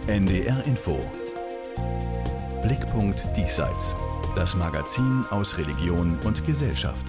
NDR Info. Blickpunkt Diesseits. Das Magazin aus Religion und Gesellschaft.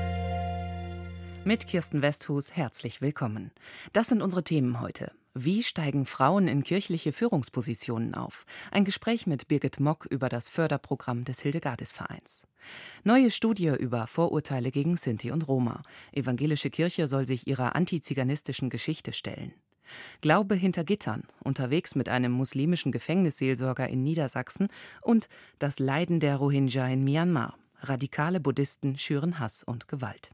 Mit Kirsten Westhus herzlich willkommen. Das sind unsere Themen heute. Wie steigen Frauen in kirchliche Führungspositionen auf? Ein Gespräch mit Birgit Mock über das Förderprogramm des Hildegardis-Vereins. Neue Studie über Vorurteile gegen Sinti und Roma. Evangelische Kirche soll sich ihrer antiziganistischen Geschichte stellen. Glaube hinter Gittern, unterwegs mit einem muslimischen Gefängnisseelsorger in Niedersachsen und das Leiden der Rohingya in Myanmar. Radikale Buddhisten schüren Hass und Gewalt.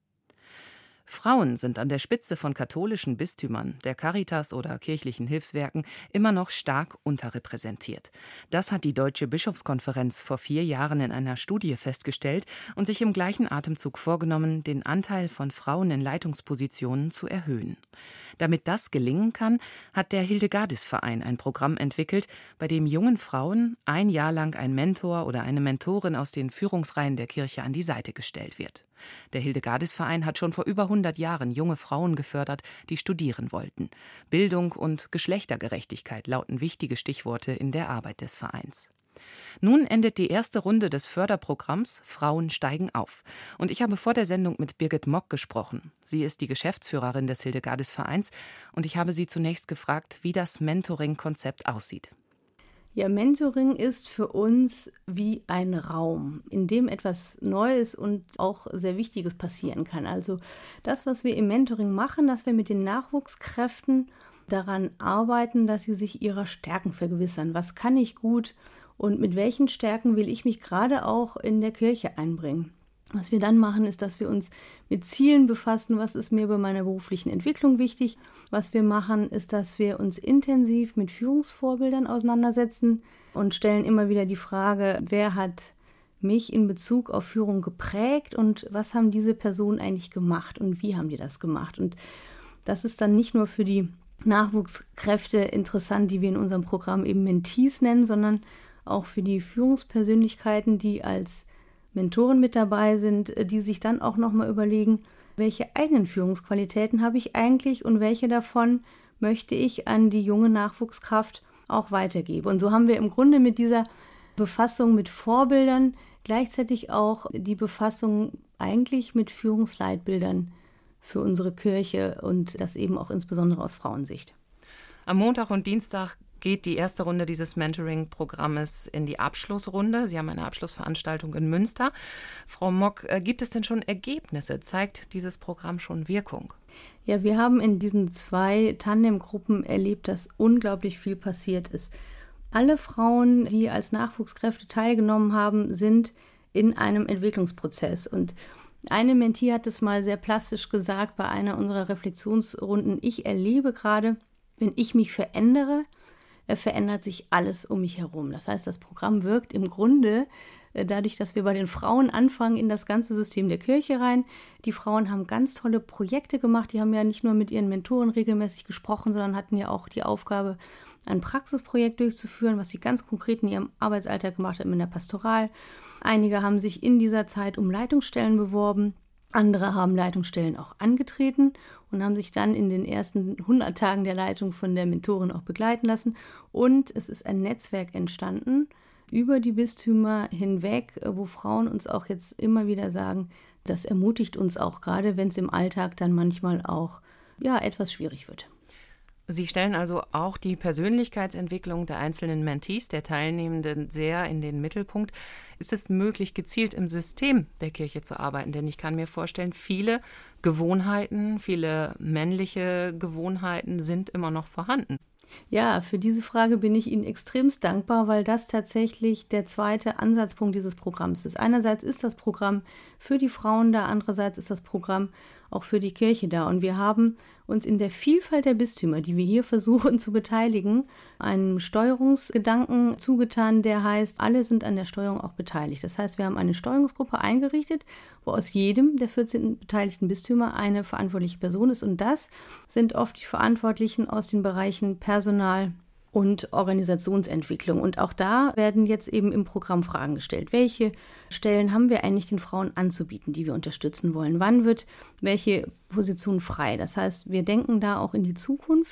Frauen sind an der Spitze von katholischen Bistümern, der Caritas oder kirchlichen Hilfswerken immer noch stark unterrepräsentiert. Das hat die Deutsche Bischofskonferenz vor 4 Jahren in einer Studie festgestellt und sich im gleichen Atemzug vorgenommen, den Anteil von Frauen in Leitungspositionen zu erhöhen. Damit das gelingen kann, hat der Hildegardis-Verein ein Programm entwickelt, bei dem jungen Frauen 1 Jahr lang ein Mentor oder eine Mentorin aus den Führungsreihen der Kirche an die Seite gestellt wird. Der Hildegardis-Verein hat schon vor über 100 Jahren junge Frauen gefördert, die studieren wollten. Bildung und Geschlechtergerechtigkeit lauten wichtige Stichworte in der Arbeit des Vereins. Nun endet die erste Runde des Förderprogramms Frauen steigen auf. Und ich habe vor der Sendung mit Birgit Mock gesprochen. Sie ist die Geschäftsführerin des Hildegardis-Vereins und ich habe sie zunächst gefragt, wie das Mentoring-Konzept aussieht. Ja, Mentoring ist für uns wie ein Raum, in dem etwas Neues und auch sehr Wichtiges passieren kann. Also das, was wir im Mentoring machen, dass wir mit den Nachwuchskräften daran arbeiten, dass sie sich ihrer Stärken vergewissern. Was kann ich gut und mit welchen Stärken will ich mich gerade auch in der Kirche einbringen? Was wir dann machen, ist, dass wir uns mit Zielen befassen. Was ist mir bei meiner beruflichen Entwicklung wichtig? Was wir machen, ist, dass wir uns intensiv mit Führungsvorbildern auseinandersetzen und stellen immer wieder die Frage, wer hat mich in Bezug auf Führung geprägt und was haben diese Personen eigentlich gemacht und wie haben die das gemacht? Und das ist dann nicht nur für die Nachwuchskräfte interessant, die wir in unserem Programm eben Mentees nennen, sondern auch für die Führungspersönlichkeiten, die als Mentoren mit dabei sind, die sich dann auch nochmal überlegen, welche eigenen Führungsqualitäten habe ich eigentlich und welche davon möchte ich an die junge Nachwuchskraft auch weitergeben. Und so haben wir im Grunde mit dieser Befassung mit Vorbildern gleichzeitig auch die Befassung eigentlich mit Führungsleitbildern für unsere Kirche und das eben auch insbesondere aus Frauensicht. Am Montag und Dienstag geht die erste Runde dieses Mentoring-Programmes in die Abschlussrunde. Sie haben eine Abschlussveranstaltung in Münster. Frau Mock, gibt es denn schon Ergebnisse? Zeigt dieses Programm schon Wirkung? Ja, wir haben in diesen 2 Tandemgruppen erlebt, dass unglaublich viel passiert ist. Alle Frauen, die als Nachwuchskräfte teilgenommen haben, sind in einem Entwicklungsprozess. Und eine Mentee hat es mal sehr plastisch gesagt bei einer unserer Reflexionsrunden: Ich erlebe gerade, wenn ich mich verändere, verändert sich alles um mich herum. Das heißt, das Programm wirkt im Grunde dadurch, dass wir bei den Frauen anfangen, in das ganze System der Kirche rein. Die Frauen haben ganz tolle Projekte gemacht. Die haben ja nicht nur mit ihren Mentoren regelmäßig gesprochen, sondern hatten ja auch die Aufgabe, ein Praxisprojekt durchzuführen, was sie ganz konkret in ihrem Arbeitsalltag gemacht haben in der Pastoral. Einige haben sich in dieser Zeit um Leitungsstellen beworben. Andere haben Leitungsstellen auch angetreten und haben sich dann in den ersten 100 Tagen der Leitung von der Mentorin auch begleiten lassen. Und es ist ein Netzwerk entstanden über die Bistümer hinweg, wo Frauen uns auch jetzt immer wieder sagen, das ermutigt uns auch, gerade wenn es im Alltag dann manchmal auch etwas schwierig wird. Sie stellen also auch die Persönlichkeitsentwicklung der einzelnen Mentees, der Teilnehmenden, sehr in den Mittelpunkt. Ist es möglich, gezielt im System der Kirche zu arbeiten? Denn ich kann mir vorstellen, viele Gewohnheiten, viele männliche Gewohnheiten sind immer noch vorhanden. Ja, für diese Frage bin ich Ihnen extremst dankbar, weil das tatsächlich der zweite Ansatzpunkt dieses Programms ist. Einerseits ist das Programm für die Frauen da, andererseits ist das Programm auch für die Kirche da. Und wir haben uns in der Vielfalt der Bistümer, die wir hier versuchen zu beteiligen, einen Steuerungsgedanken zugetan, der heißt, alle sind an der Steuerung auch beteiligt. Das heißt, wir haben eine Steuerungsgruppe eingerichtet, wo aus jedem der 14 beteiligten Bistümer eine verantwortliche Person ist. Und das sind oft die Verantwortlichen aus den Bereichen Personal und Organisationsentwicklung. Und auch da werden jetzt eben im Programm Fragen gestellt. Welche Stellen haben wir eigentlich den Frauen anzubieten, die wir unterstützen wollen? Wann wird welche Position frei? Das heißt, wir denken da auch in die Zukunft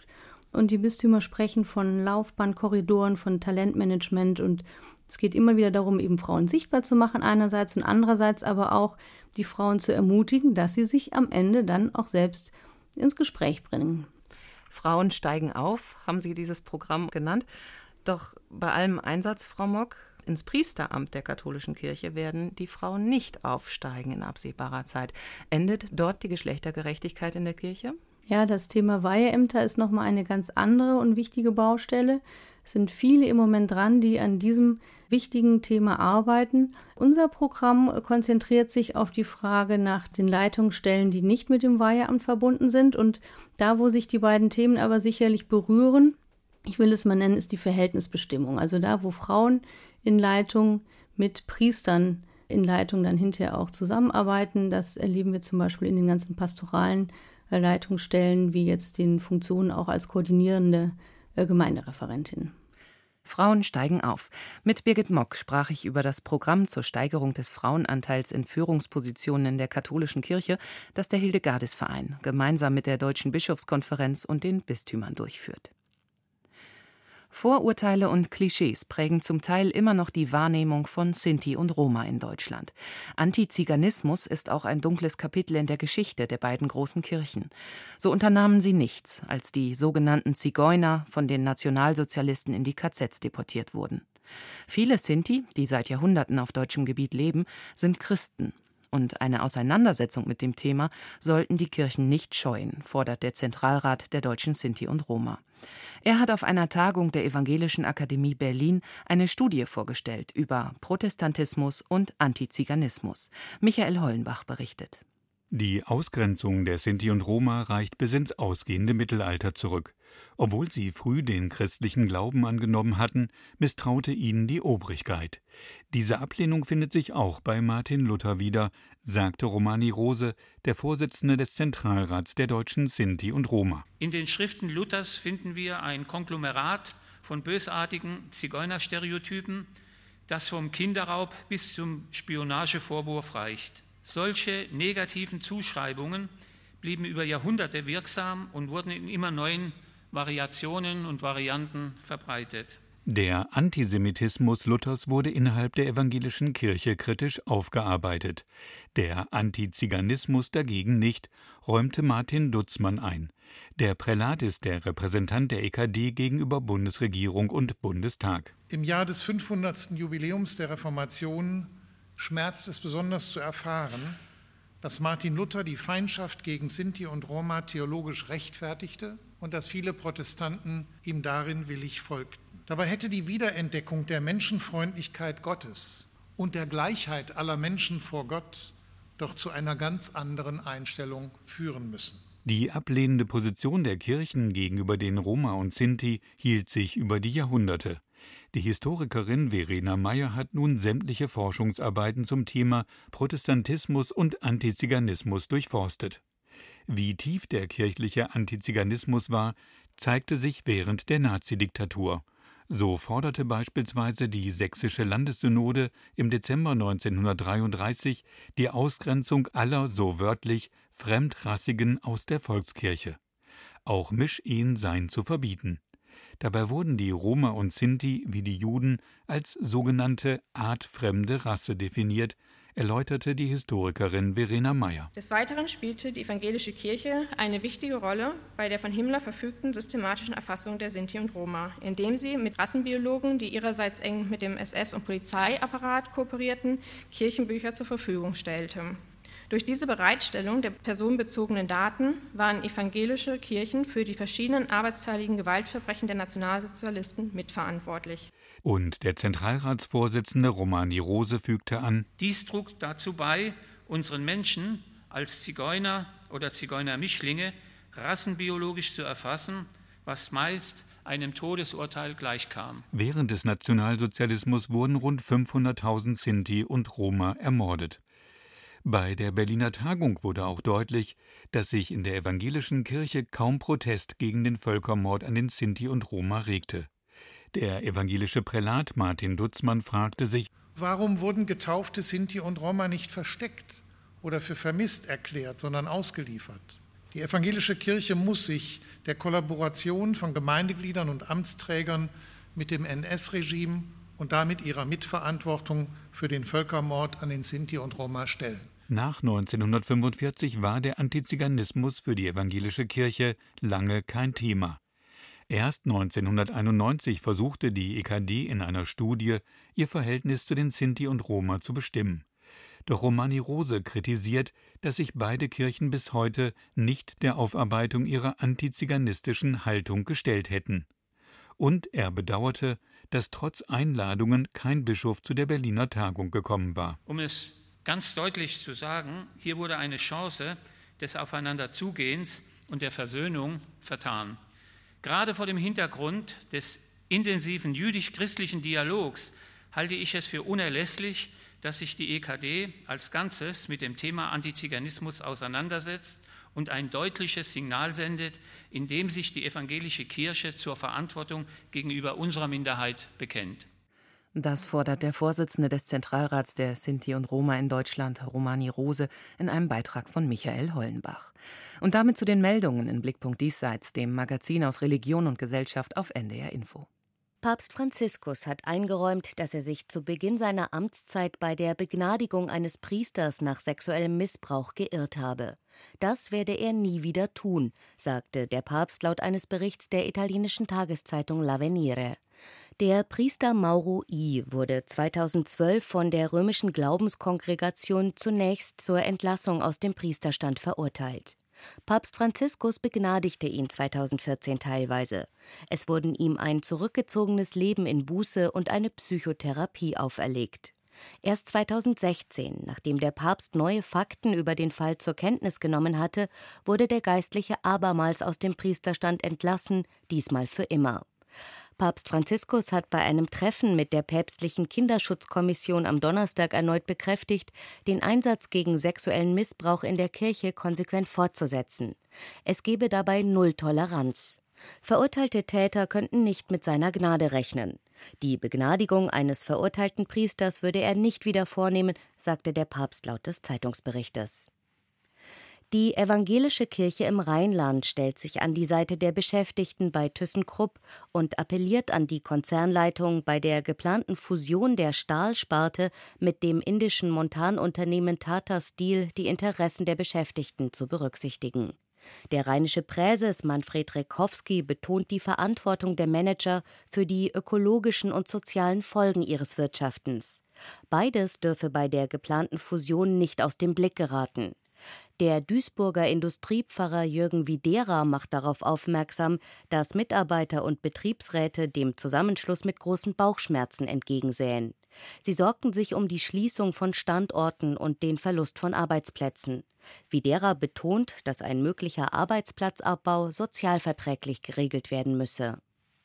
Und die Bistümer sprechen von Laufbahnkorridoren, von Talentmanagement. Und es geht immer wieder darum, eben Frauen sichtbar zu machen einerseits und andererseits aber auch die Frauen zu ermutigen, dass sie sich am Ende dann auch selbst ins Gespräch bringen. Frauen steigen auf, haben Sie dieses Programm genannt. Doch bei allem Einsatz, Frau Mock, ins Priesteramt der katholischen Kirche werden die Frauen nicht aufsteigen in absehbarer Zeit. Endet dort die Geschlechtergerechtigkeit in der Kirche? Ja, das Thema Weiheämter ist nochmal eine ganz andere und wichtige Baustelle. Es sind viele im Moment dran, die an diesem wichtigen Thema arbeiten. Unser Programm konzentriert sich auf die Frage nach den Leitungsstellen, die nicht mit dem Weiheamt verbunden sind. Und da, wo sich die beiden Themen aber sicherlich berühren, ich will es mal nennen, ist die Verhältnisbestimmung. Also da, wo Frauen in Leitung mit Priestern in Leitung dann hinterher auch zusammenarbeiten. Das erleben wir zum Beispiel in den ganzen pastoralen Leitungsstellen, wie jetzt den Funktionen auch als koordinierende Gemeindereferentin. Frauen steigen auf. Mit Birgit Mock sprach ich über das Programm zur Steigerung des Frauenanteils in Führungspositionen in der katholischen Kirche, das der Hildegardisverein gemeinsam mit der Deutschen Bischofskonferenz und den Bistümern durchführt. Vorurteile und Klischees prägen zum Teil immer noch die Wahrnehmung von Sinti und Roma in Deutschland. Antiziganismus ist auch ein dunkles Kapitel in der Geschichte der beiden großen Kirchen. So unternahmen sie nichts, als die sogenannten Zigeuner von den Nationalsozialisten in die KZs deportiert wurden. Viele Sinti, die seit Jahrhunderten auf deutschem Gebiet leben, sind Christen. Und eine Auseinandersetzung mit dem Thema sollten die Kirchen nicht scheuen, fordert der Zentralrat der deutschen Sinti und Roma. Er hat auf einer Tagung der Evangelischen Akademie Berlin eine Studie vorgestellt über Protestantismus und Antiziganismus. Michael Hollenbach berichtet. Die Ausgrenzung der Sinti und Roma reicht bis ins ausgehende Mittelalter zurück. Obwohl sie früh den christlichen Glauben angenommen hatten, misstraute ihnen die Obrigkeit. Diese Ablehnung findet sich auch bei Martin Luther wieder, sagte Romani Rose, der Vorsitzende des Zentralrats der deutschen Sinti und Roma. In den Schriften Luthers finden wir ein Konglomerat von bösartigen Zigeunerstereotypen, das vom Kinderraub bis zum Spionagevorwurf reicht. Solche negativen Zuschreibungen blieben über Jahrhunderte wirksam und wurden in immer neuen Variationen und Varianten verbreitet. Der Antisemitismus Luthers wurde innerhalb der evangelischen Kirche kritisch aufgearbeitet. Der Antiziganismus dagegen nicht, räumte Martin Dutzmann ein. Der Prälat ist der Repräsentant der EKD gegenüber Bundesregierung und Bundestag. Im Jahr des 500. Jubiläums der Reformation schmerzt es besonders zu erfahren, dass Martin Luther die Feindschaft gegen Sinti und Roma theologisch rechtfertigte und dass viele Protestanten ihm darin willig folgten. Dabei hätte die Wiederentdeckung der Menschenfreundlichkeit Gottes und der Gleichheit aller Menschen vor Gott doch zu einer ganz anderen Einstellung führen müssen. Die ablehnende Position der Kirchen gegenüber den Roma und Sinti hielt sich über die Jahrhunderte. Die Historikerin Verena Meyer hat nun sämtliche Forschungsarbeiten zum Thema Protestantismus und Antiziganismus durchforstet. Wie tief der kirchliche Antiziganismus war, zeigte sich während der Nazidiktatur. So forderte beispielsweise die Sächsische Landessynode im Dezember 1933 die Ausgrenzung aller, so wörtlich, Fremdrassigen aus der Volkskirche. Auch Mischehen seien zu verbieten. Dabei wurden die Roma und Sinti wie die Juden als sogenannte artfremde Rasse definiert, erläuterte die Historikerin Verena Meyer. Des Weiteren spielte die evangelische Kirche eine wichtige Rolle bei der von Himmler verfügten systematischen Erfassung der Sinti und Roma, indem sie mit Rassenbiologen, die ihrerseits eng mit dem SS- und Polizeiapparat kooperierten, Kirchenbücher zur Verfügung stellte. Durch diese Bereitstellung der personenbezogenen Daten waren evangelische Kirchen für die verschiedenen arbeitsteiligen Gewaltverbrechen der Nationalsozialisten mitverantwortlich. Und der Zentralratsvorsitzende Romani Rose fügte an: Dies trug dazu bei, unseren Menschen als Zigeuner oder Zigeunermischlinge rassenbiologisch zu erfassen, was meist einem Todesurteil gleichkam. Während des Nationalsozialismus wurden rund 500.000 Sinti und Roma ermordet. Bei der Berliner Tagung wurde auch deutlich, dass sich in der evangelischen Kirche kaum Protest gegen den Völkermord an den Sinti und Roma regte. Der evangelische Prälat Martin Dutzmann fragte sich: Warum wurden getaufte Sinti und Roma nicht versteckt oder für vermisst erklärt, sondern ausgeliefert? Die evangelische Kirche muss sich der Kollaboration von Gemeindegliedern und Amtsträgern mit dem NS-Regime und damit ihrer Mitverantwortung für den Völkermord an den Sinti und Roma stellen. Nach 1945 war der Antiziganismus für die evangelische Kirche lange kein Thema. Erst 1991 versuchte die EKD in einer Studie, ihr Verhältnis zu den Sinti und Roma zu bestimmen. Doch Romani Rose kritisiert, dass sich beide Kirchen bis heute nicht der Aufarbeitung ihrer antiziganistischen Haltung gestellt hätten. Und er bedauerte, dass trotz Einladungen kein Bischof zu der Berliner Tagung gekommen war. Um es ganz deutlich zu sagen, hier wurde eine Chance des Aufeinanderzugehens und der Versöhnung vertan. Gerade vor dem Hintergrund des intensiven jüdisch-christlichen Dialogs halte ich es für unerlässlich, dass sich die EKD als Ganzes mit dem Thema Antiziganismus auseinandersetzt und ein deutliches Signal sendet, indem sich die evangelische Kirche zur Verantwortung gegenüber unserer Minderheit bekennt. Das fordert der Vorsitzende des Zentralrats der Sinti und Roma in Deutschland, Romani Rose, in einem Beitrag von Michael Hollenbach. Und damit zu den Meldungen in Blickpunkt Diesseits, dem Magazin aus Religion und Gesellschaft auf NDR Info. Papst Franziskus hat eingeräumt, dass er sich zu Beginn seiner Amtszeit bei der Begnadigung eines Priesters nach sexuellem Missbrauch geirrt habe. Das werde er nie wieder tun, sagte der Papst laut eines Berichts der italienischen Tageszeitung L'Avvenire. Der Priester Mauro I. wurde 2012 von der römischen Glaubenskongregation zunächst zur Entlassung aus dem Priesterstand verurteilt. Papst Franziskus begnadigte ihn 2014 teilweise. Es wurden ihm ein zurückgezogenes Leben in Buße und eine Psychotherapie auferlegt. Erst 2016, nachdem der Papst neue Fakten über den Fall zur Kenntnis genommen hatte, wurde der Geistliche abermals aus dem Priesterstand entlassen, diesmal für immer. Papst Franziskus hat bei einem Treffen mit der päpstlichen Kinderschutzkommission am Donnerstag erneut bekräftigt, den Einsatz gegen sexuellen Missbrauch in der Kirche konsequent fortzusetzen. Es gebe dabei null Toleranz. Verurteilte Täter könnten nicht mit seiner Gnade rechnen. Die Begnadigung eines verurteilten Priesters würde er nicht wieder vornehmen, sagte der Papst laut des Zeitungsberichtes. Die evangelische Kirche im Rheinland stellt sich an die Seite der Beschäftigten bei ThyssenKrupp und appelliert an die Konzernleitung, bei der geplanten Fusion der Stahlsparte mit dem indischen Montanunternehmen Tata Steel die Interessen der Beschäftigten zu berücksichtigen. Der rheinische Präses Manfred Rekowski betont die Verantwortung der Manager für die ökologischen und sozialen Folgen ihres Wirtschaftens. Beides dürfe bei der geplanten Fusion nicht aus dem Blick geraten. Der Duisburger Industriepfarrer Jürgen Widera macht darauf aufmerksam, dass Mitarbeiter und Betriebsräte dem Zusammenschluss mit großen Bauchschmerzen entgegensähen. Sie sorgten sich um die Schließung von Standorten und den Verlust von Arbeitsplätzen. Widera betont, dass ein möglicher Arbeitsplatzabbau sozialverträglich geregelt werden müsse.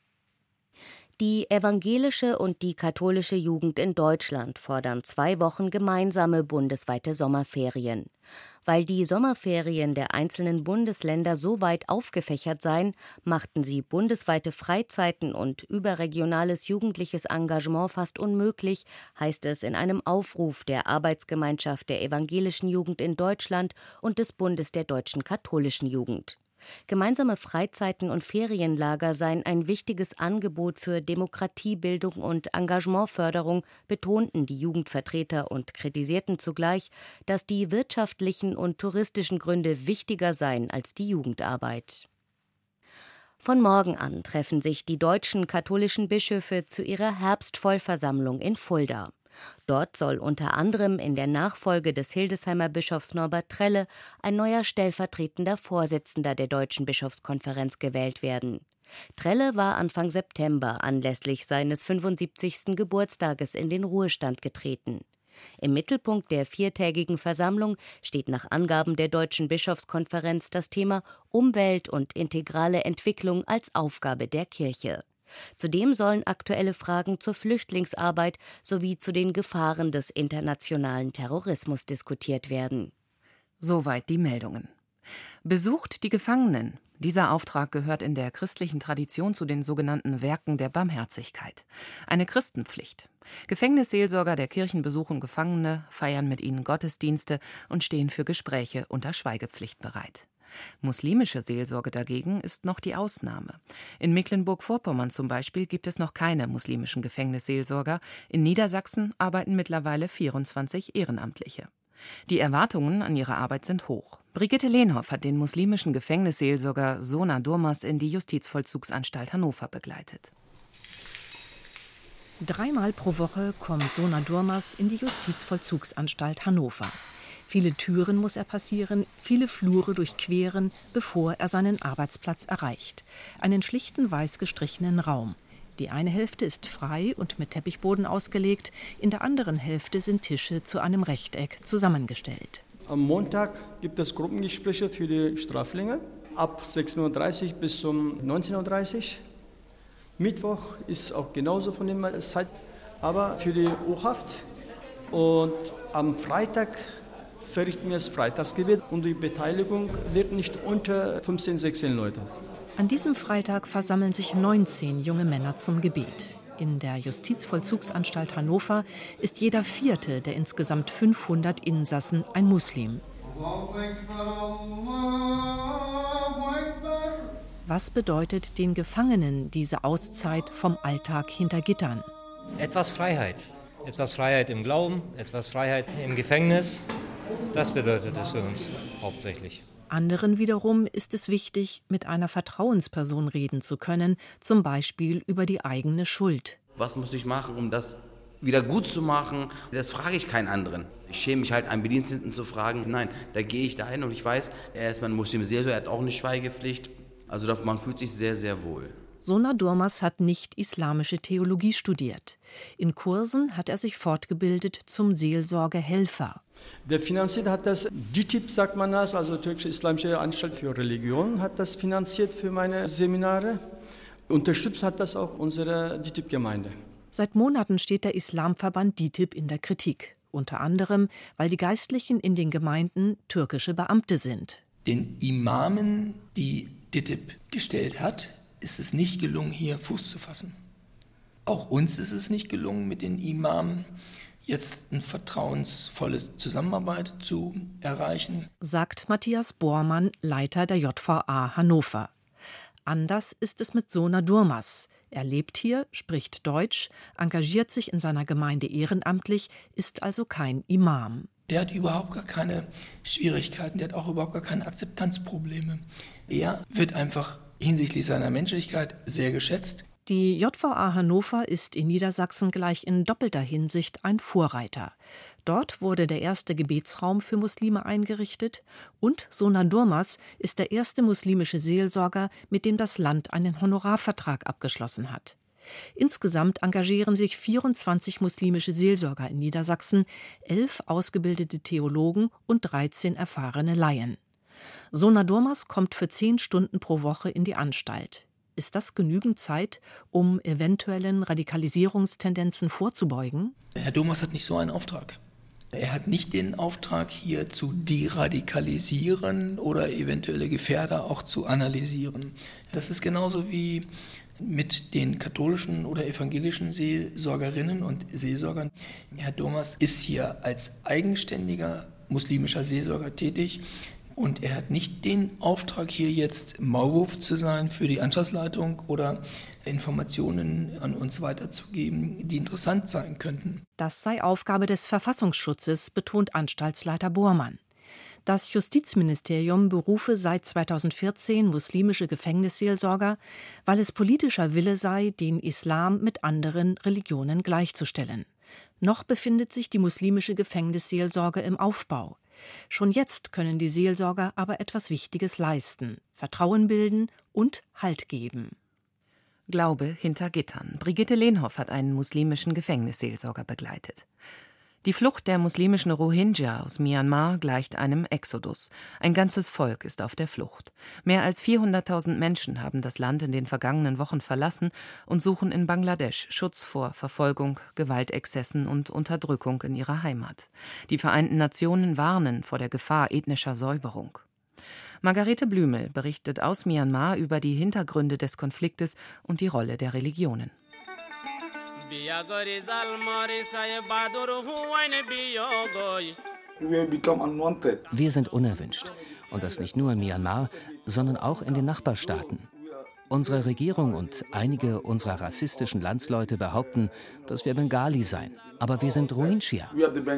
Die evangelische und die katholische Jugend in Deutschland fordern 2 Wochen gemeinsame bundesweite Sommerferien. Weil die Sommerferien der einzelnen Bundesländer so weit aufgefächert seien, machten sie bundesweite Freizeiten und überregionales jugendliches Engagement fast unmöglich, heißt es in einem Aufruf der Arbeitsgemeinschaft der evangelischen Jugend in Deutschland und des Bundes der deutschen katholischen Jugend. Gemeinsame Freizeiten und Ferienlager seien ein wichtiges Angebot für Demokratiebildung und Engagementförderung, betonten die Jugendvertreter und kritisierten zugleich, dass die wirtschaftlichen und touristischen Gründe wichtiger seien als die Jugendarbeit. Von morgen an treffen sich die deutschen katholischen Bischöfe zu ihrer Herbstvollversammlung in Fulda. Dort soll unter anderem in der Nachfolge des Hildesheimer Bischofs Norbert Trelle ein neuer stellvertretender Vorsitzender der Deutschen Bischofskonferenz gewählt werden. Trelle war Anfang September anlässlich seines 75. Geburtstages in den Ruhestand getreten. Im Mittelpunkt der 4-tägigen Versammlung steht nach Angaben der Deutschen Bischofskonferenz das Thema Umwelt und integrale Entwicklung als Aufgabe der Kirche. Zudem sollen aktuelle Fragen zur Flüchtlingsarbeit sowie zu den Gefahren des internationalen Terrorismus diskutiert werden. Soweit die Meldungen. Besucht die Gefangenen. Dieser Auftrag gehört in der christlichen Tradition zu den sogenannten Werken der Barmherzigkeit. Eine Christenpflicht. Gefängnisseelsorger der Kirchen besuchen Gefangene, feiern mit ihnen Gottesdienste und stehen für Gespräche unter Schweigepflicht bereit. Muslimische Seelsorge dagegen ist noch die Ausnahme. In Mecklenburg-Vorpommern zum Beispiel gibt es noch keine muslimischen Gefängnisseelsorger. In Niedersachsen arbeiten mittlerweile 24 Ehrenamtliche. Die Erwartungen an ihre Arbeit sind hoch. Brigitte Lehnhoff hat den muslimischen Gefängnisseelsorger Sona Durmaz in die Justizvollzugsanstalt Hannover begleitet. 3-mal pro Woche kommt Sona Durmaz in die Justizvollzugsanstalt Hannover. Viele Türen muss er passieren, viele Flure durchqueren, bevor er seinen Arbeitsplatz erreicht. Einen schlichten, weiß gestrichenen Raum. Die eine Hälfte ist frei und mit Teppichboden ausgelegt, in der anderen Hälfte sind Tische zu einem Rechteck zusammengestellt. Am Montag gibt es Gruppengespräche für die Straflinge ab 16:30 Uhr bis um 19:30 Uhr. Mittwoch ist auch genauso von der Zeit, aber für die U-Haft. Und am Freitag verrichten wir das Freitagsgebet und die Beteiligung wird nicht unter 15, 16 Leute. An diesem Freitag versammeln sich 19 junge Männer zum Gebet. In der Justizvollzugsanstalt Hannover ist jeder 4. der insgesamt 500 Insassen ein Muslim. Was bedeutet den Gefangenen diese Auszeit vom Alltag hinter Gittern? Etwas Freiheit. Etwas Freiheit im Glauben, etwas Freiheit im Gefängnis. Das bedeutet es für uns hauptsächlich. Anderen wiederum ist es wichtig, mit einer Vertrauensperson reden zu können, zum Beispiel über die eigene Schuld. Was muss ich machen, um das wieder gut zu machen? Das frage ich keinen anderen. Ich schäme mich halt, einen Bediensteten zu fragen. Nein, da gehe ich da hin und ich weiß, er ist mein Muslim-Seelsorger, er hat auch eine Schweigepflicht. Also man fühlt sich sehr, sehr wohl. Sona Durmaz hat nicht islamische Theologie studiert. In Kursen hat er sich fortgebildet zum Seelsorgehelfer. Der finanziert hat das DİTİB, sagt man das, also Türkische Islamische Anstalt für Religion, hat das finanziert für meine Seminare. Unterstützt hat das auch unsere DİTİB-Gemeinde. Seit Monaten steht der Islamverband DİTİB in der Kritik. Unter anderem, weil die Geistlichen in den Gemeinden türkische Beamte sind. Den Imamen, die DİTİB gestellt hat, ist es nicht gelungen, hier Fuß zu fassen. Auch uns ist es nicht gelungen, mit den Imamen jetzt eine vertrauensvolle Zusammenarbeit zu erreichen, sagt Matthias Bormann, Leiter der JVA Hannover. Anders ist es mit Sona Durmaz. Er lebt hier, spricht Deutsch, engagiert sich in seiner Gemeinde ehrenamtlich, ist also kein Imam. Der hat überhaupt gar keine Schwierigkeiten, der hat auch überhaupt gar keine Akzeptanzprobleme. Er wird einfach hinsichtlich seiner Menschlichkeit sehr geschätzt. Die JVA Hannover ist in Niedersachsen gleich in doppelter Hinsicht ein Vorreiter. Dort wurde der erste Gebetsraum für Muslime eingerichtet und Sona Durmaz ist der erste muslimische Seelsorger, mit dem das Land einen Honorarvertrag abgeschlossen hat. Insgesamt engagieren sich 24 muslimische Seelsorger in Niedersachsen, 11 ausgebildete Theologen und 13 erfahrene Laien. Sona Durmaz kommt für 10 Stunden pro Woche in die Anstalt. Ist das genügend Zeit, um eventuellen Radikalisierungstendenzen vorzubeugen? Herr Durmaz hat nicht so einen Auftrag. Er hat nicht den Auftrag, hier zu deradikalisieren oder eventuelle Gefährder auch zu analysieren. Das ist genauso wie mit den katholischen oder evangelischen Seelsorgerinnen und Seelsorgern. Herr Durmaz ist hier als eigenständiger muslimischer Seelsorger tätig. Und er hat nicht den Auftrag, hier jetzt Maulwurf zu sein für die Anstaltsleitung oder Informationen an uns weiterzugeben, die interessant sein könnten. Das sei Aufgabe des Verfassungsschutzes, betont Anstaltsleiter Bormann. Das Justizministerium berufe seit 2014 muslimische Gefängnisseelsorger, weil es politischer Wille sei, den Islam mit anderen Religionen gleichzustellen. Noch befindet sich die muslimische Gefängnisseelsorge im Aufbau. Schon jetzt können die Seelsorger aber etwas Wichtiges leisten: Vertrauen bilden und Halt geben. Glaube hinter Gittern. Brigitte Lehnhoff hat einen muslimischen Gefängnisseelsorger begleitet. Die Flucht der muslimischen Rohingya aus Myanmar gleicht einem Exodus. Ein ganzes Volk ist auf der Flucht. Mehr als 400.000 Menschen haben das Land in den vergangenen Wochen verlassen und suchen in Bangladesch Schutz vor Verfolgung, Gewaltexzessen und Unterdrückung in ihrer Heimat. Die Vereinten Nationen warnen vor der Gefahr ethnischer Säuberung. Margarete Blümel berichtet aus Myanmar über die Hintergründe des Konfliktes und die Rolle der Religionen. Wir sind unerwünscht. Und das nicht nur in Myanmar, sondern auch in den Nachbarstaaten. Unsere Regierung und einige unserer rassistischen Landsleute behaupten, dass wir Bengali seien. Aber wir sind Rohingya.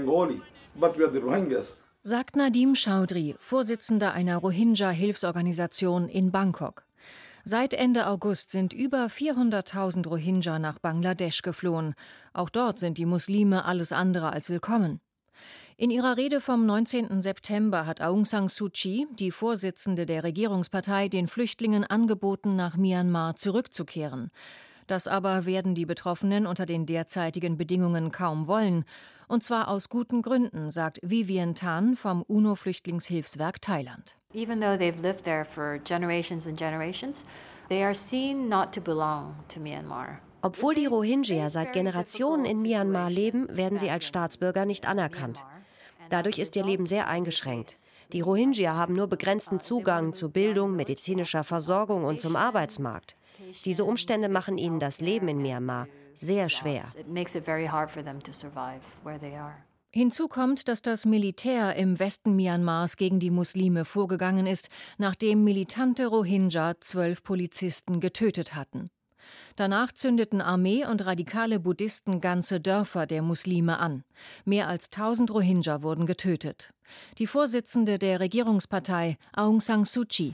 Sagt Nadim Chaudhry, Vorsitzender einer Rohingya-Hilfsorganisation in Bangkok. Seit Ende August sind über 400.000 Rohingya nach Bangladesch geflohen. Auch dort sind die Muslime alles andere als willkommen. In ihrer Rede vom 19. September hat Aung San Suu Kyi, die Vorsitzende der Regierungspartei, den Flüchtlingen angeboten, nach Myanmar zurückzukehren. Das aber werden die Betroffenen unter den derzeitigen Bedingungen kaum wollen. Und zwar aus guten Gründen, sagt Vivian Tan vom UNO-Flüchtlingshilfswerk Thailand. Even though they've lived there for generations and generations, they are seen not to belong to Myanmar. Obwohl die Rohingya seit Generationen in Myanmar leben, werden sie als Staatsbürger nicht anerkannt. Dadurch ist ihr Leben sehr eingeschränkt. Die Rohingya haben nur begrenzten Zugang zu Bildung, medizinischer Versorgung und zum Arbeitsmarkt. Diese Umstände machen ihnen das Leben in Myanmar sehr schwer. Hinzu kommt, dass das Militär im Westen Myanmars gegen die Muslime vorgegangen ist, nachdem militante Rohingya 12 Polizisten getötet hatten. Danach zündeten Armee und radikale Buddhisten ganze Dörfer der Muslime an. Mehr als 1000 Rohingya wurden getötet. Die Vorsitzende der Regierungspartei, Aung San Suu Kyi.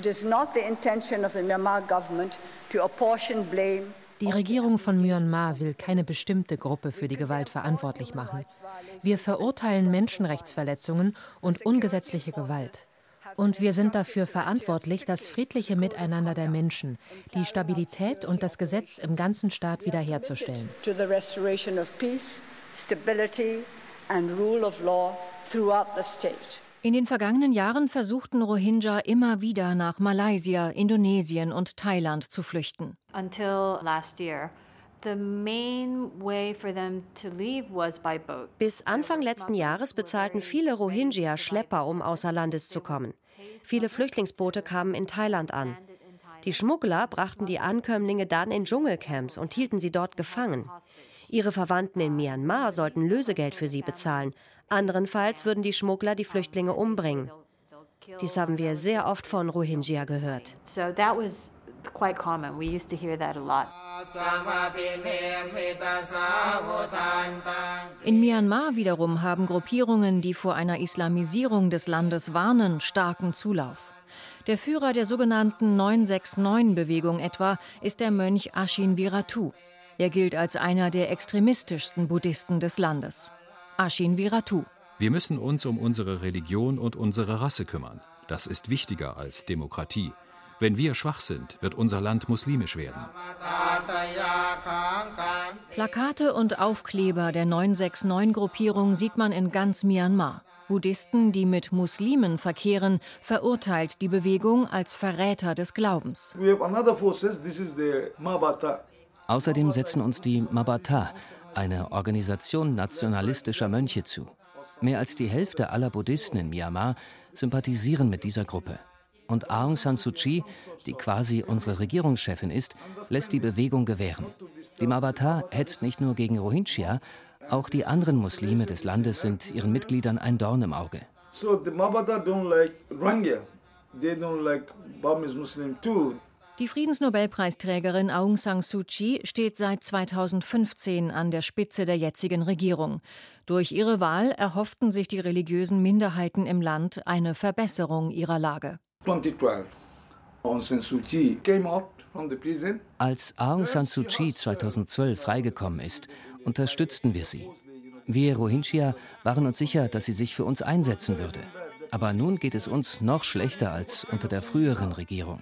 Die Regierung von Myanmar will keine bestimmte Gruppe für die Gewalt verantwortlich machen. Wir verurteilen Menschenrechtsverletzungen und ungesetzliche Gewalt. Und wir sind dafür verantwortlich, das friedliche Miteinander der Menschen, die Stabilität und das Gesetz im ganzen Staat wiederherzustellen. In den vergangenen Jahren versuchten Rohingya immer wieder nach Malaysia, Indonesien und Thailand zu flüchten. Bis Anfang letzten Jahres bezahlten viele Rohingya Schlepper, um außer Landes zu kommen. Viele Flüchtlingsboote kamen in Thailand an. Die Schmuggler brachten die Ankömmlinge dann in Dschungelcamps und hielten sie dort gefangen. Ihre Verwandten in Myanmar sollten Lösegeld für sie bezahlen. Anderenfalls würden die Schmuggler die Flüchtlinge umbringen. Dies haben wir sehr oft von Rohingya gehört. In Myanmar wiederum haben Gruppierungen, die vor einer Islamisierung des Landes warnen, starken Zulauf. Der Führer der sogenannten 969-Bewegung etwa ist der Mönch Ashin Viratu. Er gilt als einer der extremistischsten Buddhisten des Landes. Ashin Viratu. Wir müssen uns um unsere Religion und unsere Rasse kümmern. Das ist wichtiger als Demokratie. Wenn wir schwach sind, wird unser Land muslimisch werden. Plakate und Aufkleber der 969-Gruppierung sieht man in ganz Myanmar. Buddhisten, die mit Muslimen verkehren, verurteilt die Bewegung als Verräter des Glaubens. Außerdem setzen uns die Mabata, eine Organisation nationalistischer Mönche, zu. Mehr als die Hälfte aller Buddhisten in Myanmar sympathisieren mit dieser Gruppe. Und Aung San Suu Kyi, die quasi unsere Regierungschefin ist, lässt die Bewegung gewähren. Die Mabata hetzt nicht nur gegen Rohingya, auch die anderen Muslime des Landes sind ihren Mitgliedern ein Dorn im Auge. Die Friedensnobelpreisträgerin Aung San Suu Kyi steht seit 2015 an der Spitze der jetzigen Regierung. Durch ihre Wahl erhofften sich die religiösen Minderheiten im Land eine Verbesserung ihrer Lage. Als Aung San Suu Kyi 2012 freigekommen ist, unterstützten wir sie. Wir Rohingya waren uns sicher, dass sie sich für uns einsetzen würde. Aber nun geht es uns noch schlechter als unter der früheren Regierung.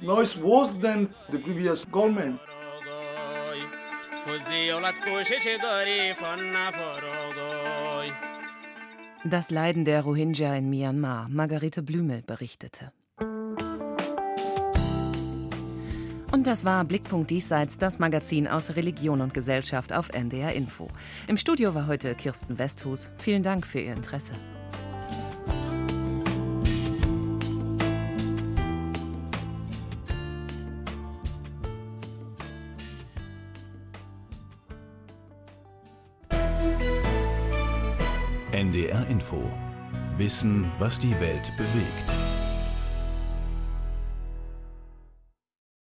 Das Leiden der Rohingya in Myanmar, Margarete Blümel berichtete. Und das war Blickpunkt Diesseits, das Magazin aus Religion und Gesellschaft auf NDR Info. Im Studio war heute Kirsten Westhus. Vielen Dank für Ihr Interesse. NDR Info Wissen, was die Welt bewegt.